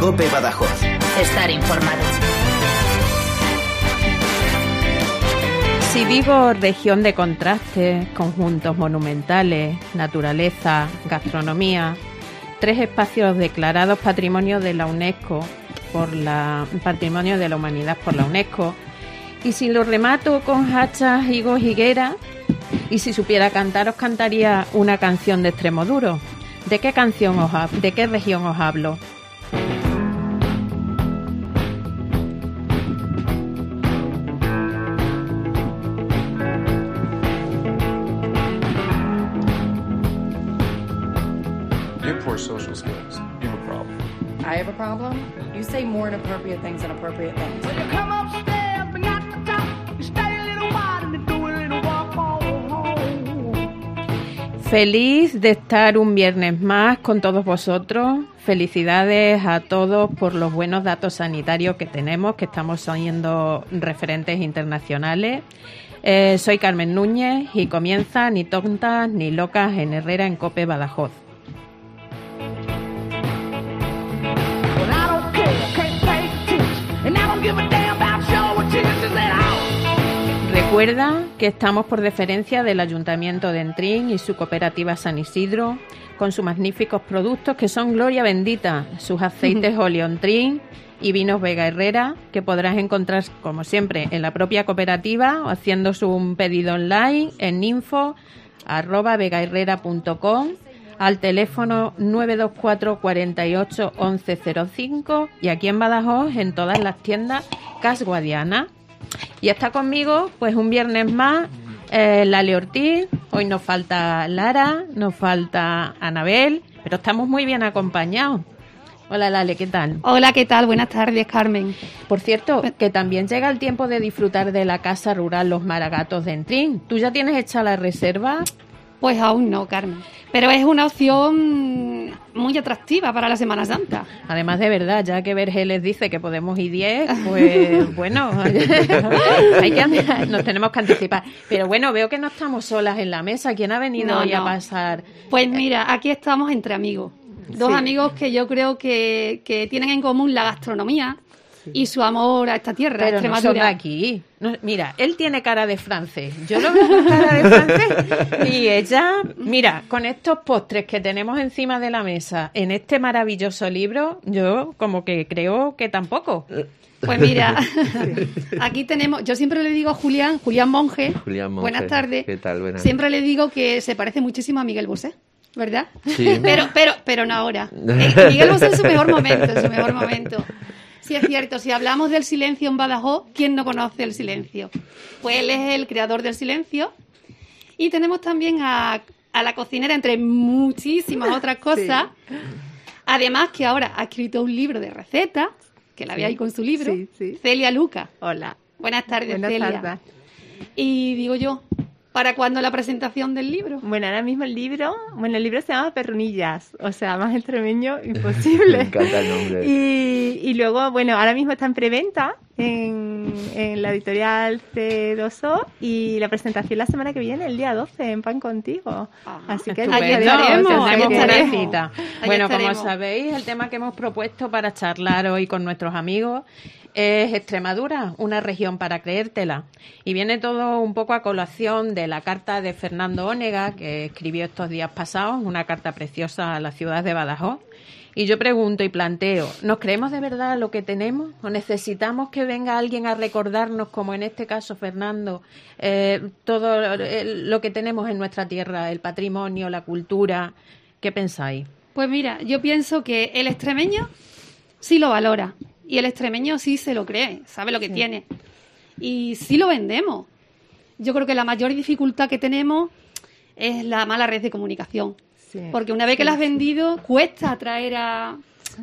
COPE Badajoz. Estar informado. Si digo región de contrastes, conjuntos monumentales, naturaleza, gastronomía, 3 espacios declarados Patrimonio de la UNESCO Patrimonio de la Humanidad por la UNESCO, y si lo remato con hachas, higos, higuera, y si supiera cantar os cantaría una canción de Extremoduro. ¿De qué de qué región os hablo? Social skills. You have a problem. I have a problem? You say more inappropriate things than appropriate things. When you come upstairs, bring out the top, you stay a little while and you do a little walk home. Feliz de estar un viernes más con todos vosotros. Felicidades a todos por los buenos datos sanitarios que tenemos, que estamos siendo referentes internacionales. Soy Carmen Núñez y comienza Ni tontas ni locas en Herrera en COPE Badajoz. Recuerda que estamos por deferencia del Ayuntamiento de Entrín y su cooperativa San Isidro, con sus magníficos productos que son gloria bendita, sus aceites óleo Entrín y vinos Vega Herrera, que podrás encontrar, como siempre, en la propia cooperativa o haciendo un pedido online en info@vegaherrera.com, al teléfono 924 48 1105 y aquí en Badajoz en todas las tiendas Cas Guadiana. Y está conmigo, pues un viernes más, Lale Ortiz. Hoy nos falta Lara, nos falta Anabel, pero estamos muy bien acompañados. Hola Lale, ¿qué tal? Hola, ¿qué tal? Buenas tardes, Carmen. Por cierto, que también llega el tiempo de disfrutar de la casa rural Los Maragatos de Entrín. ¿Tú ya tienes hecha la reserva? Pues aún no, Carmen. Pero es una opción muy atractiva para la Semana Santa. Además, de verdad, ya que Vergeles dice que podemos ir 10, pues bueno, nos tenemos que anticipar. Pero bueno, veo que no estamos solas en la mesa. ¿Quién ha venido hoy a pasar? Pues mira, aquí estamos entre amigos. Dos amigos que yo creo que tienen en común la gastronomía y su amor a esta tierra, pero Extremadura. No son de aquí. No, mira, él tiene cara de francés. Yo lo veo con cara de francés. Y ella, mira, con estos postres que tenemos encima de la mesa en este maravilloso libro, yo como que creo que tampoco. Pues mira, aquí tenemos, yo siempre le digo a Julián Monge, buenas tardes. ¿Qué tal? Buenas. Siempre le digo que se parece muchísimo a Miguel Bosé, ¿verdad? Sí. Pero no ahora. Miguel Bosé en su mejor momento. Sí, es cierto, si hablamos del silencio en Badajoz, ¿quién no conoce el silencio? Pues él es el creador del silencio. Y tenemos también a la cocinera, entre muchísimas otras cosas. Sí. Además que ahora ha escrito un libro de recetas, que la ve ahí con su libro, Celia Luca. Hola. Buenas tardes, Buenas Celia. Tardes. Y digo yo, ¿para cuándo la presentación del libro? Bueno, ahora mismo el libro se llama Perrunillas, o sea, más extremeño imposible. Me encanta el nombre. Y luego, bueno, ahora mismo está en preventa en la editorial C2O y la presentación la semana que viene, el día 12, en Pan Contigo. Así que ahí estaremos. Bueno, como sabéis, el tema que hemos propuesto para charlar hoy con nuestros amigos es Extremadura, una región para creértela. Y viene todo un poco a colación de la carta de Fernando Onega, que escribió estos días pasados, una carta preciosa a la ciudad de Badajoz. Y yo pregunto y planteo, ¿nos creemos de verdad lo que tenemos? ¿O necesitamos que venga alguien a recordarnos, como en este caso Fernando, todo lo que tenemos en nuestra tierra, el patrimonio, la cultura? ¿Qué pensáis? Pues mira, yo pienso que el extremeño sí lo valora. Y el extremeño sí se lo cree, sabe lo que tiene. Y sí lo vendemos. Yo creo que la mayor dificultad que tenemos es la mala red de comunicación. Sí. Porque una vez que la has vendido, cuesta atraer a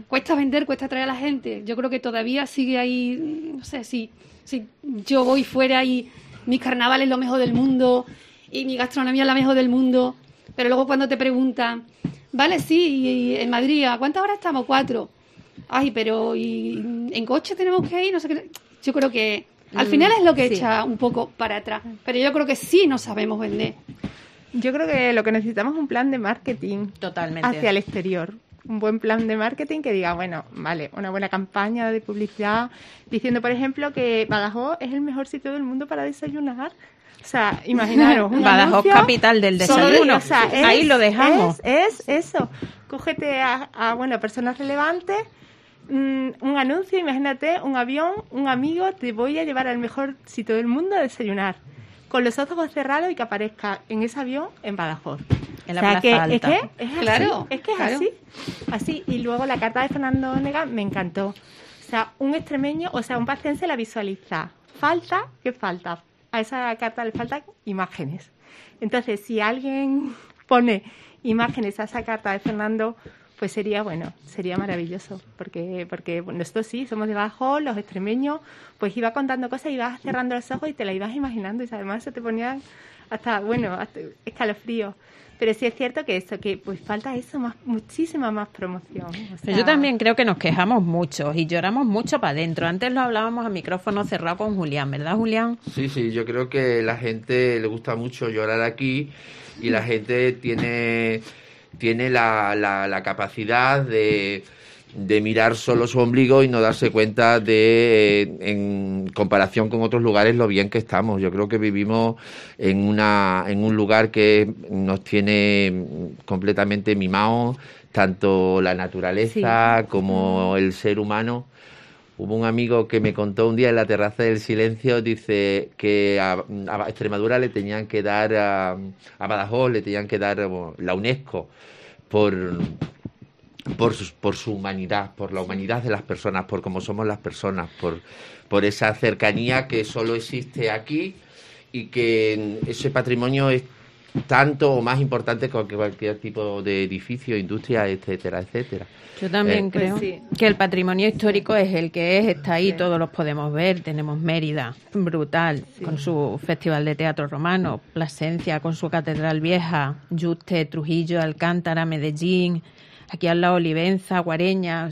la gente. Yo creo que todavía sigue ahí, no sé, si yo voy fuera y mi carnaval es lo mejor del mundo y mi gastronomía es la mejor del mundo, pero luego cuando te preguntan, vale, sí, y en Madrid, ¿a cuántas horas estamos? 4. Ay, pero ¿y en coche tenemos que ir? No sé qué. Yo creo que al final es lo que echa un poco para atrás. Pero yo creo que sí nos sabemos vender. Yo creo que lo que necesitamos es un plan de marketing totalmente hacia el exterior. un buen plan de marketing que diga, bueno, vale, una buena campaña de publicidad diciendo, por ejemplo, que Badajoz es el mejor sitio del mundo para desayunar. O sea, imaginaros. Badajoz, capital del desayuno. Ahí lo dejamos. Es eso. Cógete a personas relevantes, un anuncio, imagínate, un avión, un amigo, te voy a llevar al mejor sitio del mundo a desayunar. Con los ojos cerrados y que aparezca en ese avión en Badajoz. En la Plaza Alta. Es claro, así, así. Así. Y luego la carta de Fernando Onega me encantó. O sea, un extremeño, un pacense la visualiza. ¿Qué falta? A esa carta le faltan imágenes. Entonces, si alguien pone imágenes a esa carta de Fernando, pues sería maravilloso, porque nosotros sí, somos de Badajoz, los extremeños, pues iba contando cosas, ibas cerrando los ojos y te la ibas imaginando, y además se te ponían hasta escalofríos. Pero sí es cierto que pues falta eso, muchísima más promoción. Yo también creo que nos quejamos mucho y lloramos mucho para adentro. Antes lo hablábamos a micrófono cerrado con Julián, ¿verdad, Julián? Sí, yo creo que la gente le gusta mucho llorar aquí y la gente tiene la capacidad de mirar solo su ombligo y no darse cuenta en comparación con otros lugares lo bien que estamos. Yo creo que vivimos en un lugar que nos tiene completamente mimados, tanto la naturaleza como el ser humano. Hubo un amigo que me contó un día en la terraza del silencio, dice que a Extremadura le tenían que dar, a Badajoz le tenían que dar la UNESCO por su humanidad, por la humanidad de las personas, por cómo somos las personas, por esa cercanía que solo existe aquí y que ese patrimonio es tanto o más importante que cualquier tipo de edificio, industria, etcétera, etcétera. Yo también creo que el patrimonio histórico es el que está ahí, todos los podemos ver. Tenemos Mérida, brutal, con su Festival de Teatro Romano, Plasencia con su Catedral Vieja, Yuste, Trujillo, Alcántara, Medellín, aquí al lado Olivenza, Guareña,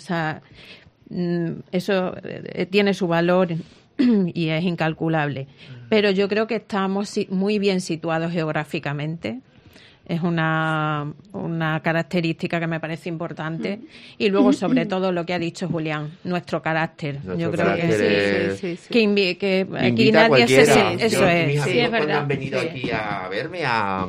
eso tiene su valor y es incalculable. Pero yo creo que estamos muy bien situados geográficamente. Es una característica que me parece importante. Y luego, sobre todo, lo que ha dicho Julián, nuestro carácter. Yo creo que que aquí nadie se siente. Eso es. Mis amigos, es verdad. cuando han venido aquí a verme a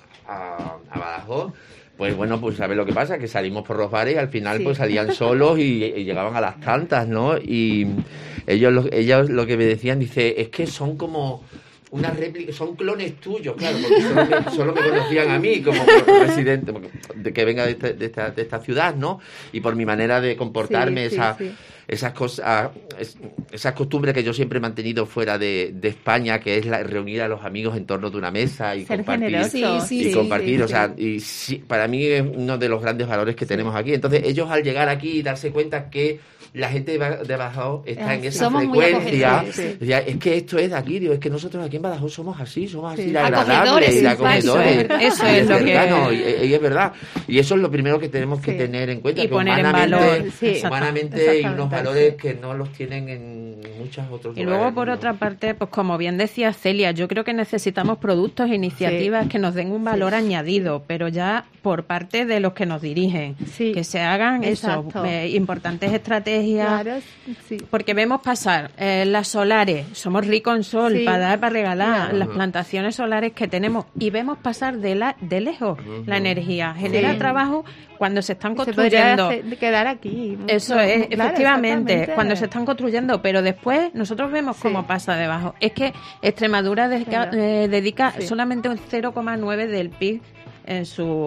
Badajoz, pues bueno, pues ¿sabes lo que pasa? Que salimos por los bares y al final pues salían solos y llegaban a las tantas, ¿no? Y ellos lo que me decían, dice, es que son como una réplica, son clones tuyos, claro, porque solo me conocían a mí como residente, que venga de esta ciudad, ¿no? Y por mi manera de comportarme, esas cosas, esas costumbres que yo siempre he mantenido fuera de España, que es reunir a los amigos en torno de una mesa y ser compartir. Compartir, o sea, para mí es uno de los grandes valores que tenemos aquí. Entonces, ellos al llegar aquí y darse cuenta que la gente de Badajoz está en esa frecuencia. Es que esto es de aquí, digo, es que nosotros aquí en Badajoz somos así de agradables y de acogedores. Eso es lo que... Y es verdad. Y eso es lo primero que tenemos que tener en cuenta. Y que poner en valor. Humanamente hay unos valores que no los tienen en muchos otros lugares. Y luego, por otra parte, pues como bien decía Celia, yo creo que necesitamos productos e iniciativas que nos den un valor añadido, pero ya por parte de los que nos dirigen. Que se hagan importantes estrategias. Claro, porque vemos pasar las solares, somos ricos en sol para dar, para regalar, las plantaciones solares que tenemos, y vemos pasar de lejos la energía, genera trabajo cuando se están construyendo. Se podría quedar aquí. Eso es, efectivamente, cuando se están construyendo, pero después nosotros vemos cómo pasa debajo. Es que Extremadura dedica solamente un 0,9 del PIB en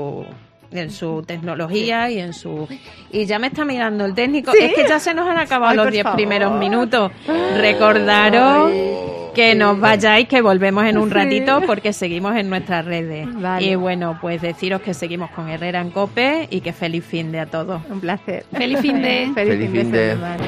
su tecnología y ya me está mirando el técnico. Es que ya se nos han acabado los 10 primeros minutos. Recordaros que nos vayáis, que volvemos en un ratito porque seguimos en nuestras redes. Y bueno, pues deciros que seguimos con Herrera en COPE y que feliz fin de a todos. Un placer. Feliz fin de. Feliz fin de semana.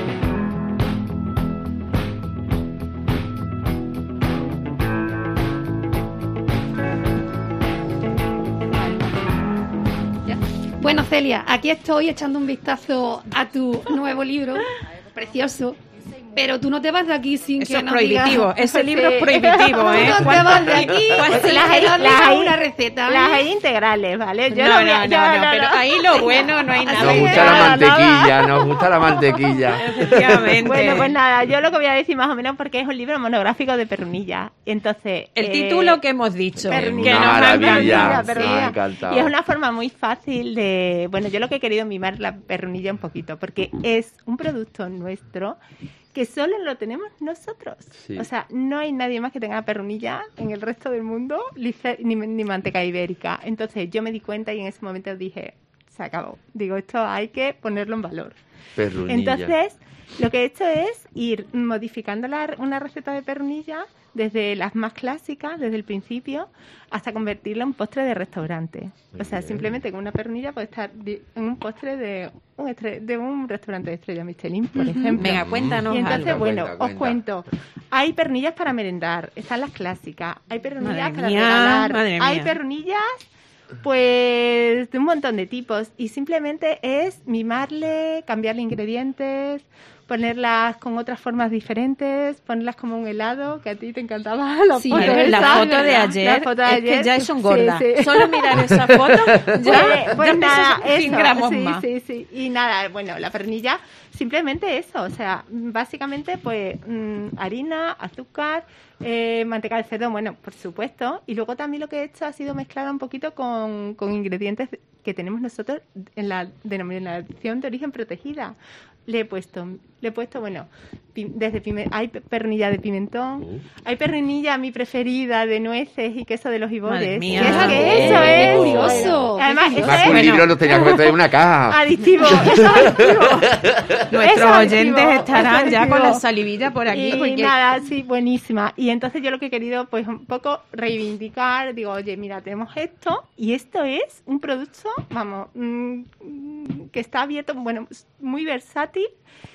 Bueno, Celia, aquí estoy echando un vistazo a tu nuevo libro, precioso, Pero tú no te vas de aquí sin Eso que es nos prohibitivo. digas. Ese libro es prohibitivo, ¿eh? Tú no te vas de aquí sin Las que hay- nos las digas hay- una receta. Las hay integrales, ¿vale? Yo No, voy a- yo pero ahí lo bueno no hay nada. Nos Así gusta que la nada, mantequilla, nos gusta la mantequilla. Efectivamente. Bueno, pues nada, yo lo que voy a decir más o menos porque es un libro monográfico de Perrunilla. Entonces, El título que hemos dicho. Perrunilla. Que Una nos ha maravilla. encantado. Me ha encantado. Y es una forma muy fácil de... Bueno, yo lo que he querido mimar la Perrunilla un poquito, porque es un producto nuestro que solo lo tenemos nosotros. Sí. O sea, no hay nadie más que tenga Perrunilla en el resto del mundo, ni manteca ibérica. Entonces yo me di cuenta y en ese momento dije, se acabó. Digo, esto hay que ponerlo en valor. Perrunilla. Entonces, lo que he hecho es ir modificando una receta de Perrunilla desde las más clásicas, desde el principio, hasta convertirla en postre de restaurante. Muy O sea, bien. simplemente con una Perrunilla puede estar en un postre de un restaurante de estrella Michelin, por ejemplo. Venga, cuéntanos Y entonces, algo. bueno, Cuenta. os cuento. Hay pernillas para merendar, están las clásicas. Hay pernillas Madre para mía, regalar. madre Hay mía. pernillas, pues, de un montón de tipos. Y simplemente es mimarle, cambiarle ingredientes, ponerlas con otras formas diferentes, ponerlas como un helado, que a ti te encantaba la Sí, foto la esa. foto de ayer, La foto de es ayer, que ya es un sí, gorda. sí. Solo mirar esa foto, ya, Pues ya nada, peso 100 gramos sí, más. sí. Y nada, bueno, la pernilla, simplemente eso, o sea, básicamente pues harina, azúcar, manteca de cerdo, bueno, por supuesto. Y luego también lo que he hecho ha sido mezclar un poquito con ingredientes que tenemos nosotros en la denominación de origen protegida. Le he puesto, bueno, hay pernilla de pimentón, hay pernilla mi preferida de nueces y queso de los Madre ibores. mía. Que es que Qué eso es curioso, qué Además, curioso. eso Más que un es libro lo tenía que meter en una caja. adictivo. Eso es adictivo. Nuestros Eso es oyentes adictivo, estarán eso es ya con adictivo. la salivilla por aquí. Y porque nada, sí, buenísima. Y entonces yo lo que he querido, pues un poco reivindicar, digo, oye, mira, tenemos esto y esto es un producto, vamos, que está abierto, bueno, muy versátil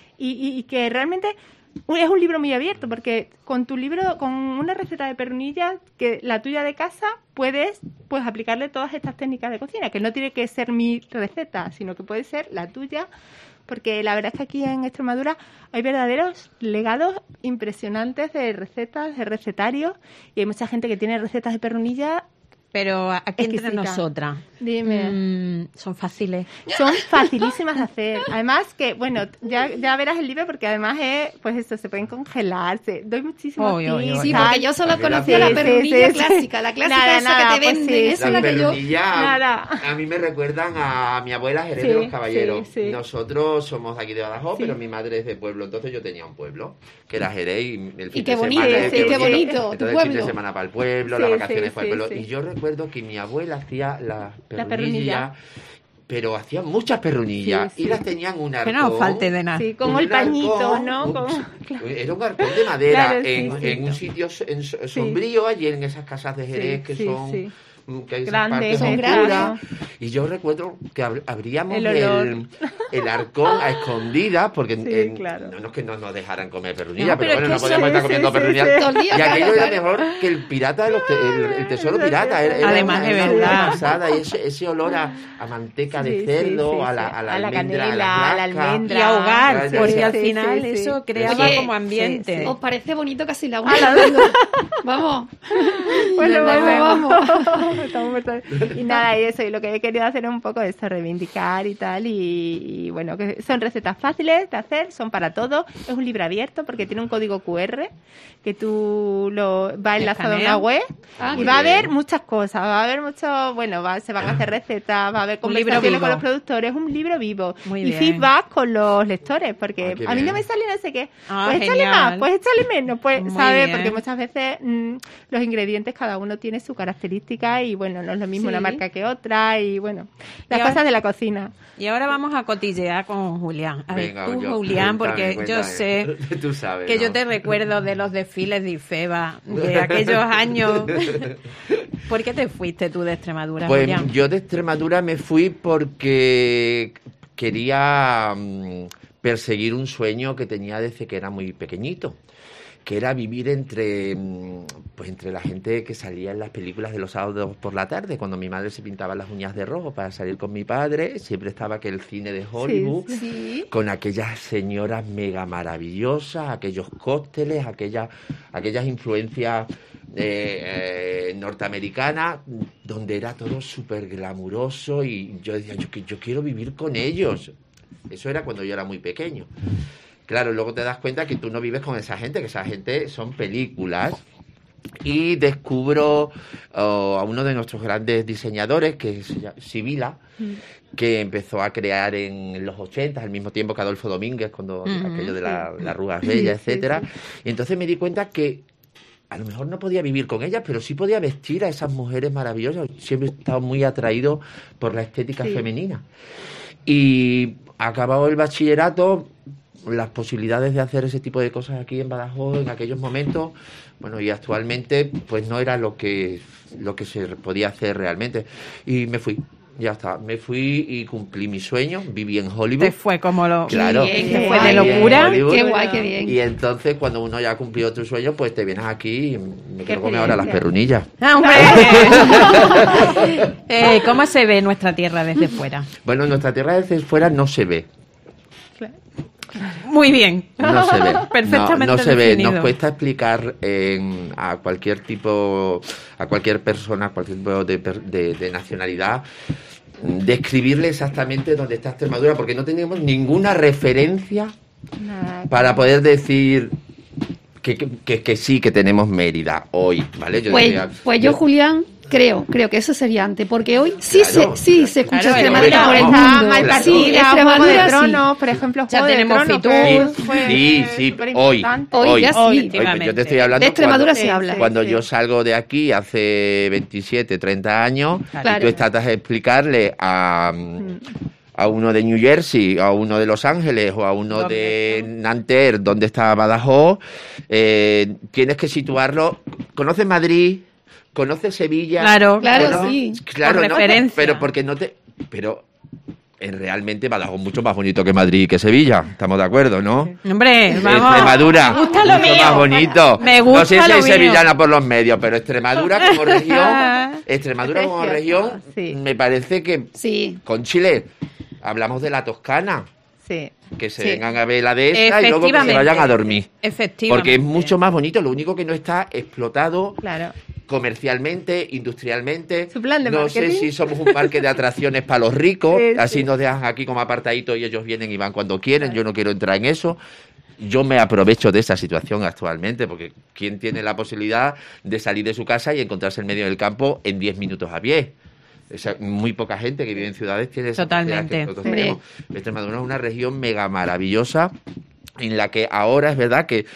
y que realmente es un libro muy abierto, porque con tu libro, con una receta de pernillas, que la tuya de casa, puedes pues aplicarle todas estas técnicas de cocina, que no tiene que ser mi receta, sino que puede ser la tuya, porque la verdad es que aquí en Extremadura hay verdaderos legados impresionantes de recetas, de recetarios, y hay mucha gente que tiene recetas de pernillas. Pero aquí entre Exquisita. nosotras. Dime. Son fáciles. Son facilísimas de hacer. Además que, bueno, ya verás el libro porque además es, pues eso, se pueden congelar. Doy muchísimos Oy, oy, tips. oy. Sí, tal. porque yo solo Porque la- conocía la Sí, pernilla sí, sí. clásica, la clásica Nada, esa nada, que te pues venden, sí. esa es La la que yo... pernilla Nada. a mí me recuerdan a mi abuela Jerez Sí, de los Caballeros. sí, sí. Nosotros somos de aquí de Badajoz, Sí. pero mi madre es de pueblo, entonces yo tenía un pueblo que era Jerez y el fin qué de bonito, semana, sí, qué bonito, tu entonces el fin de pueblo. semana para el pueblo, Sí, las vacaciones sí, para el pueblo. sí, sí. Y yo recuerdo que mi abuela hacía las pernilla. pernillas, pero hacía muchas pernillas Sí, y sí. las tenían un Que arcón. no nos falte de nada. Sí, como el un pañito, arcón, ¿no? Era un arcón de madera Claro, sí, en, sí. en un sitio sombrío allí en esas casas de Jerez que sí, son sí. que hay esas Grandes, partes son oscuras. grandes. Y yo recuerdo que abríamos El olor. el arcón a escondidas porque Sí, claro. no es que no nos dejaran comer pernilla, No, pero pero bueno, es no que podíamos estar sí, comiendo sí, pernilla. sí. Todo el día, Y aquello claro, era claro. mejor que el pirata, el tesoro pirata. Era Además, una, de era una verdad. pasada. Y ese olor a manteca de Sí, cerdo, sí, sí, a sí. la A la almendra, canela, a la clasca. almendra. Y ahogar, Sí, porque sí, al sí, final sí, sí. eso creaba Oye, como ambiente. ¿Os parece bonito casi la Ah, una? Vamos. Bueno, Vamos. Estamos muertos. Y nada, y eso, y lo que he querido hacer es un poco eso, reivindicar y tal, y bueno, que son recetas fáciles de hacer, son para todo, es un libro abierto porque tiene un código QR que tú lo va enlazado a una Escanea. web Ah, y qué va a bien. haber muchas cosas, va a haber mucho, bueno, se van a hacer recetas, va a haber Un libro conversaciones con vivo. los productores, un libro vivo Muy y bien. feedback con los lectores, porque Ah, qué a mí no bien. me sale no sé qué, Ah, pues échale genial. más, pues échale menos, pues, Muy ¿sabes? bien. Porque muchas veces los ingredientes cada uno tiene su característica y bueno, no es lo mismo Sí. una marca que otra y bueno, las Y ahora- cosas de la cocina. Y ahora vamos a cotillear con Julián. A ver, Venga, tú, yo- Julián, cuéntame, porque yo sé Tú sabes, que ¿no? yo te recuerdo de los desfiles de IFEBA, de aquellos años. ¿Por qué te fuiste tú de Extremadura, Pues Julián? yo de Extremadura me fui porque quería perseguir un sueño que tenía desde que era muy pequeñito, que era vivir entre la gente que salía en las películas de los sábados por la tarde, cuando mi madre se pintaba las uñas de rojo para salir con mi padre, siempre estaba aquel cine de Hollywood, con aquellas señoras mega maravillosas, aquellos cócteles, aquellas influencias norteamericanas, donde era todo súper glamuroso, y yo decía, yo quiero vivir con ellos. Eso era cuando yo era muy pequeño. Claro, luego te das cuenta que tú no vives con esa gente, que esa gente son películas. Y descubro a uno de nuestros grandes diseñadores, que es Sibila, que empezó a crear en los 80, al mismo tiempo que Adolfo Domínguez, cuando aquello de las Rugas Bellas, etcétera. Y entonces me di cuenta que a lo mejor no podía vivir con ellas, pero sí podía vestir a esas mujeres maravillosas. Siempre he estado muy atraído por la estética femenina. Y acabado el bachillerato, las posibilidades de hacer ese tipo de cosas aquí en Badajoz en aquellos momentos, bueno, y actualmente pues no era lo que se podía hacer realmente. Y me fui. Ya está, me fui y cumplí mi sueño, viví en Hollywood. Te fue como lo... Claro. Te fue de locura. Qué guay, qué bien. Y entonces cuando uno ya ha cumplido tu sueño, pues te vienes aquí y me quiero comer ahora las perrunillas. ¡Hombre! ¿Cómo se ve nuestra tierra desde fuera? Bueno, nuestra tierra desde fuera no se ve. Muy bien. No se ve. Perfectamente no se ve. definido. Nos cuesta explicar a cualquier persona, a cualquier tipo de nacionalidad, describirle exactamente dónde está Extremadura, porque no tenemos ninguna referencia para poder decir que sí, que tenemos Mérida hoy, ¿vale? Yo, Julián, creo que eso sería antes, porque hoy sí se escucha Claro, Extremadura por el Está mundo. mal partida, Sí, Juego de Extremadura Tronos, por ejemplo, Ya Juego de tenemos Tronos, Fitur. que fue Sí, hoy. Hoy ya sí. Efectivamente. Yo te estoy hablando De Extremadura cuando, se habla. Cuando yo salgo de aquí hace 27, 30 años, Claro. y tú tratas de explicarle a uno de New Jersey, a uno de Los Ángeles o a uno de Nanterre, donde está Badajoz, tienes que situarlo. ¿Conoces Madrid? ¿Conoces Sevilla? Claro, sí. Claro, Por no, referencia. pero porque no te... Pero realmente Badajoz es mucho más bonito que Madrid y que Sevilla. Estamos de acuerdo, ¿no? Hombre, vamos. Extremadura, Me gusta lo mucho mío. más bonito. Me gusta no sé si lo es mío. sevillana por los medios, pero Extremadura como región, Precioso, región, sí. me parece que Sí. con Chile hablamos de la Toscana. Sí. Que se Sí. vengan a ver la dehesa y luego que se Efectivamente. vayan a dormir. Efectivamente. Porque es mucho más bonito, lo único que no está explotado Claro. comercialmente, industrialmente. Su plan de no sé marketing. si somos un parque de atracciones para los ricos, Sí, así sí. nos dejan aquí como apartaditos y ellos vienen y van cuando quieren. Yo no quiero entrar en eso. Yo me aprovecho de esa situación actualmente, porque ¿quién tiene la posibilidad de salir de su casa y encontrarse en medio del campo en 10 minutos a pie? O sea, muy poca gente que vive en ciudades tiene esa posibilidad Totalmente. que nosotros Sí. tenemos. Extremadura es una región mega maravillosa en la que ahora es verdad que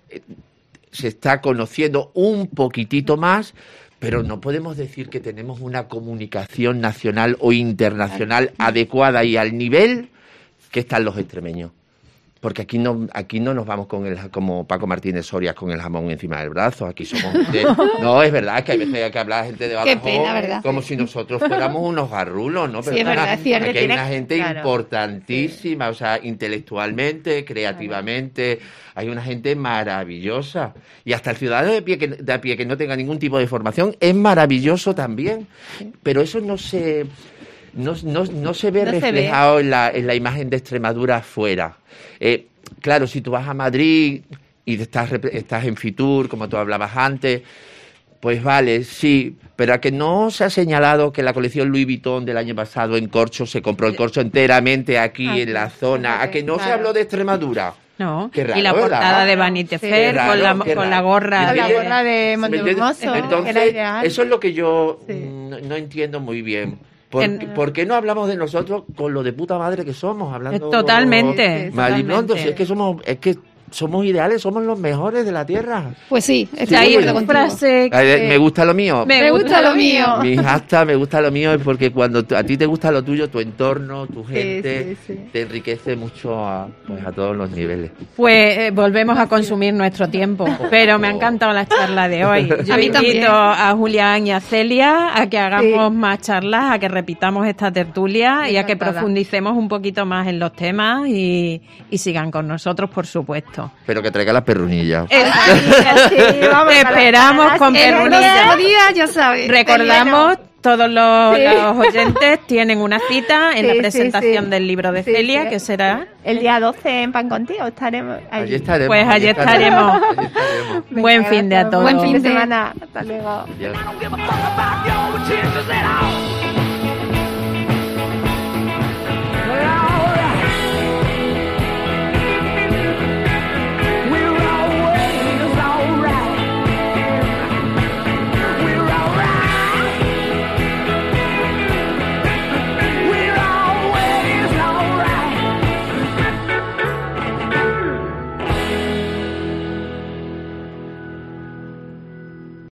se está conociendo un poquitito más, pero no podemos decir que tenemos una comunicación nacional o internacional adecuada y al nivel que están los extremeños. Porque aquí no nos vamos como Paco Martínez Soria con el jamón encima del brazo. Aquí somos no, es verdad que hay veces que habla gente de Badajoz pena, ¿verdad? como si nosotros fuéramos unos garrulos, ¿no? Sí, es verdad, es cierto. Aquí hay una gente Claro. importantísima, o sea, intelectualmente, creativamente, hay una gente maravillosa. Y hasta el ciudadano de a pie que no tenga ningún tipo de formación es maravilloso también. Pero eso no se ve reflejado en la imagen de Extremadura afuera. Claro, si tú vas a Madrid y estás en Fitur, como tú hablabas antes, pues vale, sí, pero a que no se ha señalado que la colección Louis Vuitton del año pasado en corcho se compró el corcho enteramente aquí en la zona, a que no se habló de Extremadura. No. Qué raro, Y la portada ¿verdad? de Vanity Sí. Fair Qué raro, qué con la raro. gorra. La ¿Me gorra de ¿Me Monte entiendes? Hermoso, era Entonces, ideal. eso es lo que yo Sí. no entiendo muy bien. En- ¿Por qué no hablamos de nosotros con lo de puta madre que somos? Hablando Totalmente. Malinondo, si totalmente. es que somos ideales, somos los mejores de la tierra. Pues sí, estoy Hay de acuerdo una contigo. frase Me gusta lo mío. Me gusta lo mío. Mi hasta me gusta lo mío es porque cuando a ti te gusta lo tuyo, tu entorno, tu gente, sí. te enriquece mucho a todos los niveles. Pues volvemos a consumir nuestro tiempo, pero me ha encantado la charla de hoy. Yo A mí invito también. a Julián y a Celia a que hagamos más charlas, a que repitamos esta tertulia y a que Encantada. profundicemos un poquito más en los temas y sigan con nosotros, por supuesto. eso. Pero que traiga las perrunillas. Te esperamos con perrunillas. Ya sabes. Recordamos, todos los oyentes tienen una cita en la presentación del libro de Celia, que será el día 12 en Pan Contigo. Estaremos allí. Allí estaremos. Pues allí estaremos. Buen fin de a todos. Buen fin de semana. Hasta luego. Ya. I don't give a fuck about your intentions at all.